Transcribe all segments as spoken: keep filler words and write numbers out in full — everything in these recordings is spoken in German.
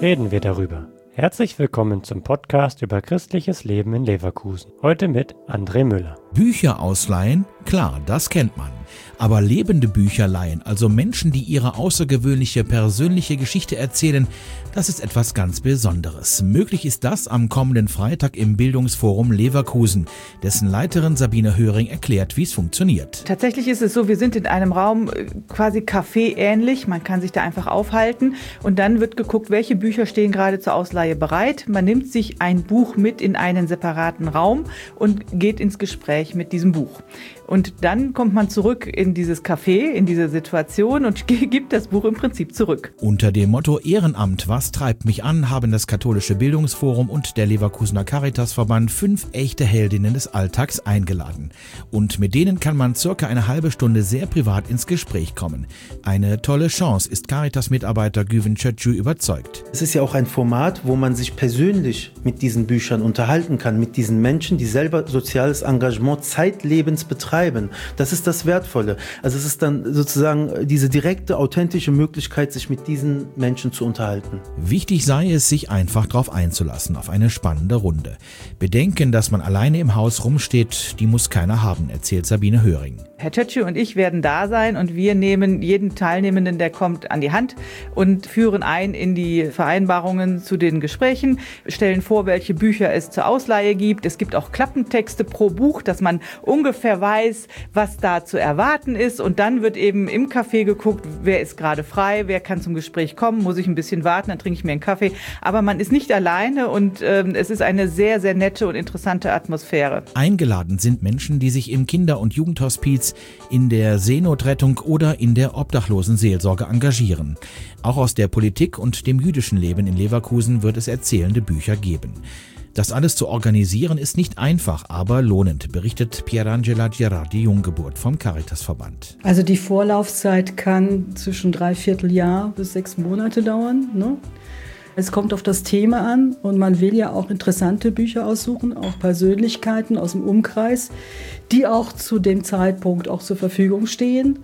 reden wir darüber. Herzlich willkommen zum Podcast über christliches Leben in Leverkusen. Heute mit André Müller. Bücher ausleihen? Klar, das kennt man. Aber lebende Bücher leihen, also Menschen, die ihre außergewöhnliche persönliche Geschichte erzählen, das ist etwas ganz Besonderes. Möglich ist das am kommenden Freitag im Bildungsforum Leverkusen. Dessen Leiterin Sabine Höring erklärt, wie es funktioniert. Tatsächlich ist es so, wir sind in einem Raum quasi Café-ähnlich. Man kann sich da einfach aufhalten und dann wird geguckt, welche Bücher stehen gerade zur Ausleihe bereit. Man nimmt sich ein Buch mit in einen separaten Raum und geht ins Gespräch mit diesem Buch. Und dann kommt man zurück in dieses Café, in diese Situation und gibt das Buch im Prinzip zurück. Unter dem Motto Ehrenamt, was treibt mich an, haben das Katholische Bildungsforum und der Leverkusener Caritasverband fünf echte Heldinnen des Alltags eingeladen. Und mit denen kann man circa eine halbe Stunde sehr privat ins Gespräch kommen. Eine tolle Chance, ist Caritas-Mitarbeiter Güven Çöçü überzeugt. Es ist ja auch ein Format, wo man sich persönlich mit diesen Büchern unterhalten kann, mit diesen Menschen, die selber soziales Engagement zeitlebens betreiben. Das ist das Wertvolle. Also es ist dann sozusagen diese direkte, authentische Möglichkeit, sich mit diesen Menschen zu unterhalten. Wichtig sei es, sich einfach darauf einzulassen, auf eine spannende Runde. Bedenken, dass man alleine im Haus rumsteht, die muss keiner haben, erzählt Sabine Höring. Herr Çöçü und ich werden da sein und wir nehmen jeden Teilnehmenden, der kommt, an die Hand und führen ein in die Vereinbarungen zu den Gesprächen, stellen vor, welche Bücher es zur Ausleihe gibt. Es gibt auch Klappentexte pro Buch, dass man ungefähr weiß, was da zu erwarten ist. Und dann wird eben im Café geguckt, wer ist gerade frei, wer kann zum Gespräch kommen, muss ich ein bisschen warten, dann trinke ich mir einen Kaffee. Aber man ist nicht alleine und äh, es ist eine sehr, sehr nette und interessante Atmosphäre. Eingeladen sind Menschen, die sich im Kinder- und Jugendhospiz, in der Seenotrettung oder in der Obdachlosenseelsorge engagieren. Auch aus der Politik und dem jüdischen Leben in Leverkusen wird es erzählende Bücher geben. Das alles zu organisieren ist nicht einfach, aber lohnend, berichtet Pierangela Girardi Junggeburt vom Caritasverband. Also die Vorlaufzeit kann zwischen dreiviertel Jahr bis sechs Monate dauern, ne? Es kommt auf das Thema an und man will ja auch interessante Bücher aussuchen, auch Persönlichkeiten aus dem Umkreis, die auch zu dem Zeitpunkt auch zur Verfügung stehen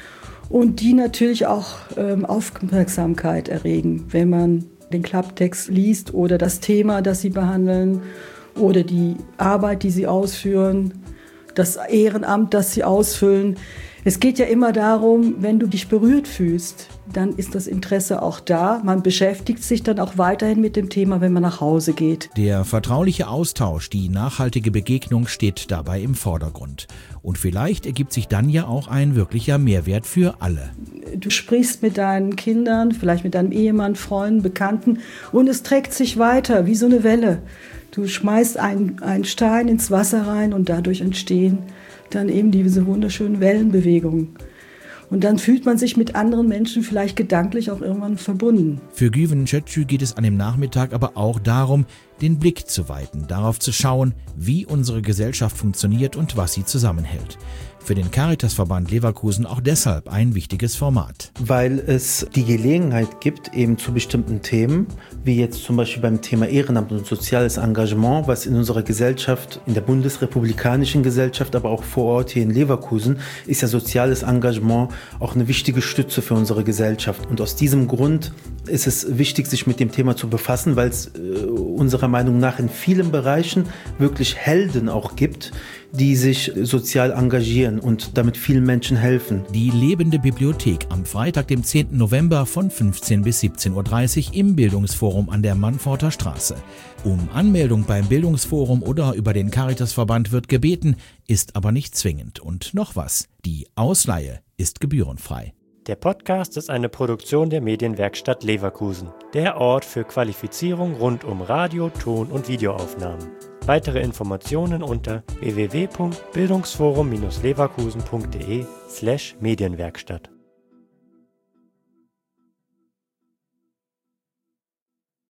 und die natürlich auch ähm, Aufmerksamkeit erregen, wenn man den Klapptext liest oder das Thema, das sie behandeln oder die Arbeit, die sie ausführen, das Ehrenamt, das sie ausfüllen. Es geht ja immer darum, wenn du dich berührt fühlst, dann ist das Interesse auch da. Man beschäftigt sich dann auch weiterhin mit dem Thema, wenn man nach Hause geht. Der vertrauliche Austausch, die nachhaltige Begegnung steht dabei im Vordergrund. Und vielleicht ergibt sich dann ja auch ein wirklicher Mehrwert für alle. Du sprichst mit deinen Kindern, vielleicht mit deinem Ehemann, Freunden, Bekannten und es trägt sich weiter wie so eine Welle. Du schmeißt einen, einen Stein ins Wasser rein und dadurch entstehen dann eben diese wunderschönen Wellenbewegungen. Und dann fühlt man sich mit anderen Menschen vielleicht gedanklich auch irgendwann verbunden. Für Güven Çöçü geht es an dem Nachmittag aber auch darum, den Blick zu weiten, darauf zu schauen, wie unsere Gesellschaft funktioniert und was sie zusammenhält. Für den Caritasverband Leverkusen auch deshalb ein wichtiges Format. Weil es die Gelegenheit gibt, eben zu bestimmten Themen, wie jetzt zum Beispiel beim Thema Ehrenamt und soziales Engagement, was in unserer Gesellschaft, in der bundesrepublikanischen Gesellschaft, aber auch vor Ort hier in Leverkusen, ist ja soziales Engagement auch eine wichtige Stütze für unsere Gesellschaft. Und aus diesem Grund ist es wichtig, sich mit dem Thema zu befassen, weil es äh, unserer Meinung nach in vielen Bereichen wirklich Helden auch gibt, die sich sozial engagieren und damit vielen Menschen helfen. Die lebende Bibliothek am Freitag, dem zehnten November von fünfzehn bis siebzehn Uhr dreißig im Bildungsforum an der Mannforter Straße. Um Anmeldung beim Bildungsforum oder über den Caritasverband wird gebeten, ist aber nicht zwingend. Und noch was, die Ausleihe ist gebührenfrei. Der Podcast ist eine Produktion der Medienwerkstatt Leverkusen, der Ort für Qualifizierung rund um Radio-, Ton- und Videoaufnahmen. Weitere Informationen unter w w w punkt bildungsforum Bindestrich leverkusen punkt de slash Medienwerkstatt.